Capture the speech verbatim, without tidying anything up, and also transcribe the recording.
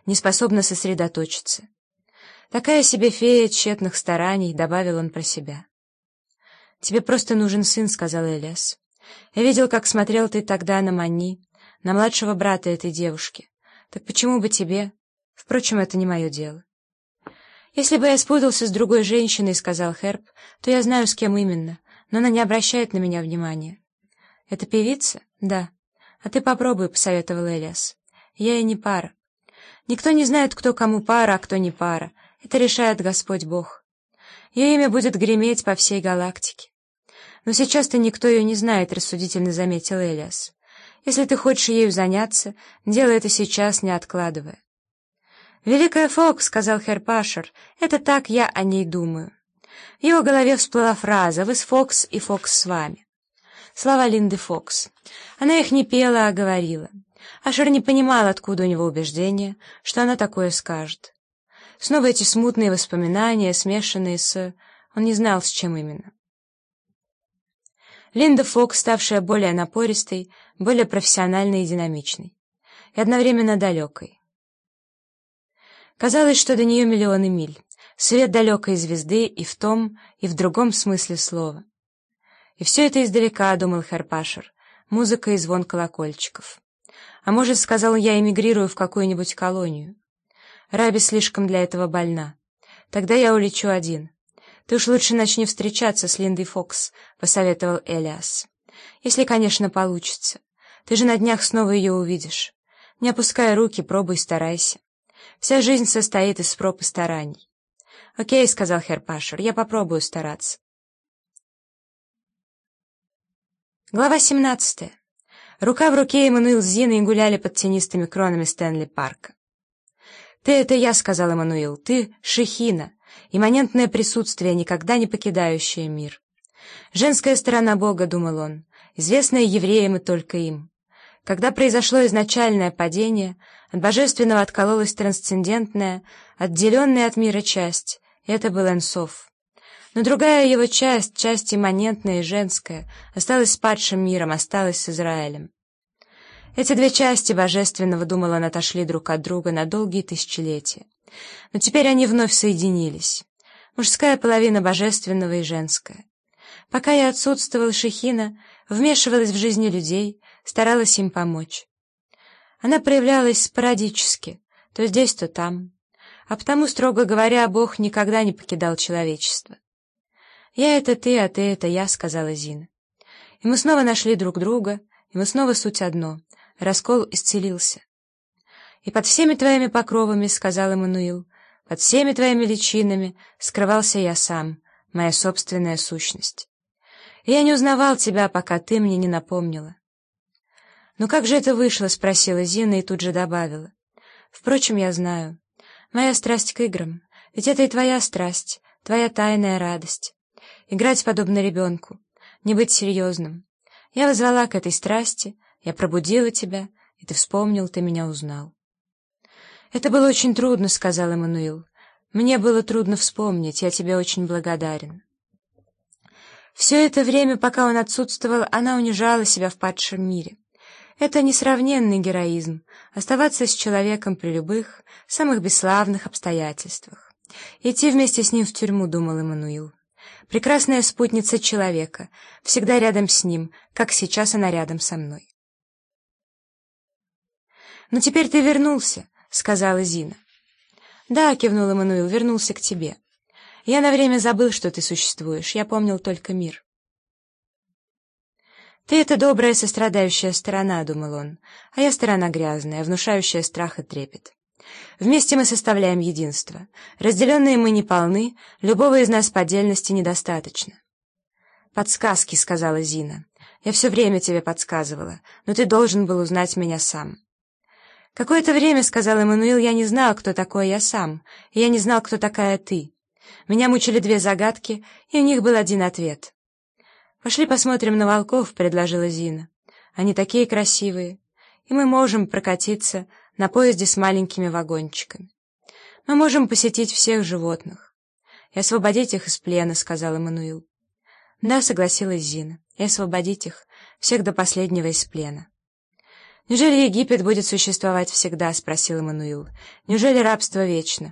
не способна сосредоточиться. Такая себе фея тщетных стараний, — добавил он про себя. «Тебе просто нужен сын», — сказал Элиас. «Я видел, как смотрел ты тогда на Манни, на младшего брата этой девушки. Так почему бы тебе? Впрочем, это не мое дело». «Если бы я спутался с другой женщиной, — сказал Херб, — то я знаю, с кем именно, но она не обращает на меня внимания». «Это певица?» «Да». «А ты попробуй», — посоветовал Элиас. «Я ей не пара». «Никто не знает, кто кому пара, а кто не пара. Это решает Господь Бог. Ее имя будет греметь по всей галактике». «Но сейчас-то никто ее не знает», — рассудительно заметил Элиас. «Если ты хочешь ею заняться, делай это сейчас, не откладывая». «Великая Фокс», — сказал Херб Ашер, — «это так я о ней думаю». В его голове всплыла фраза «Вы с Фокс, и Фокс с вами». Слова Линды Фокс. Она их не пела, а говорила. Ашер не понимал, откуда у него убеждение, что она такое скажет. Снова эти смутные воспоминания, смешанные с... Он не знал, с чем именно. Линда Фокс, ставшая более напористой, более профессиональной и динамичной, и одновременно далекой. Казалось, что до нее миллионы миль, свет далекой звезды и в том, и в другом смысле слова. И все это издалека, — думал Херб Ашер, — музыка и звон колокольчиков. А может, — сказал он, — я эмигрирую в какую-нибудь колонию. Раби слишком для этого больна. Тогда я улечу один. Ты уж лучше начни встречаться с Линдой Фокс, — посоветовал Элиас. Если, конечно, получится. Ты же на днях снова ее увидишь. Не опускай руки, пробуй, старайся. Вся жизнь состоит из проб и стараний. — Окей, — сказал Херб Ашер, — я попробую стараться. Глава семнадцатая. Рука в руке Эммануил с Зиной гуляли под тенистыми кронами Стэнли-парка. «Ты — это я», — сказал Эммануил, — «ты — Шехина, имманентное присутствие, никогда не покидающее мир. Женская сторона Бога», — думал он, — «известная евреям и только им. Когда произошло изначальное падение, от божественного откололась трансцендентная, отделенная от мира часть, и это был Эн Соф. Но другая его часть, часть имманентная и женская, осталась с падшим миром, осталась с Израилем. Эти две части божественного, думал он, отошли друг от друга на долгие тысячелетия. Но теперь они вновь соединились. Мужская половина божественного и женская. Пока я отсутствовал, Шехина вмешивалась в жизни людей, старалась им помочь. Она проявлялась спорадически, то здесь, то там. А потому, строго говоря, Бог никогда не покидал человечество. «Я — это ты, а ты — это я», — сказала Зина. И мы снова нашли друг друга, и мы снова суть одно. Раскол исцелился. «И под всеми твоими покровами, — сказал Эммануил, — под всеми твоими личинами скрывался я сам, моя собственная сущность. И я не узнавал тебя, пока ты мне не напомнила». «Ну как же это вышло?» — спросила Зина и тут же добавила. «Впрочем, я знаю. Моя страсть к играм, ведь это и твоя страсть, твоя тайная радость. Играть подобно ребенку, не быть серьезным. Я вызвала к этой страсти, я пробудила тебя, и ты вспомнил, ты меня узнал». «Это было очень трудно», — сказал Эммануил. «Мне было трудно вспомнить, я тебе очень благодарен». Все это время, пока он отсутствовал, она унижала себя в падшем мире. Это несравненный героизм — оставаться с человеком при любых, самых бесславных обстоятельствах. Идти вместе с ним в тюрьму, — думал Эммануил. Прекрасная спутница человека, всегда рядом с ним, как сейчас она рядом со мной. «Но теперь ты вернулся», — сказала Зина. «Да», — кивнул Эммануил, — «вернулся к тебе. Я на время забыл, что ты существуешь, я помнил только мир». «Ты — это добрая, сострадающая сторона», — думал он, — «а я сторона грязная, внушающая страх и трепет. Вместе мы составляем единство. Разделенные мы не полны, любого из нас по отдельности недостаточно». «Подсказки», — сказала Зина. «Я все время тебе подсказывала, но ты должен был узнать меня сам». «Какое-то время, — сказал Эммануил, — я не знал, кто такой я сам, и я не знал, кто такая ты. Меня мучили две загадки, и у них был один ответ». «Пошли посмотрим на волков», — предложила Зина. «Они такие красивые, и мы можем прокатиться на поезде с маленькими вагончиками. Мы можем посетить всех животных и освободить их из плена», — сказал Эммануил. «Да», — согласилась Зина, — «и освободить их, всех до последнего из плена». «Неужели Египет будет существовать всегда?» — спросил Эммануил. «Неужели рабство вечно?»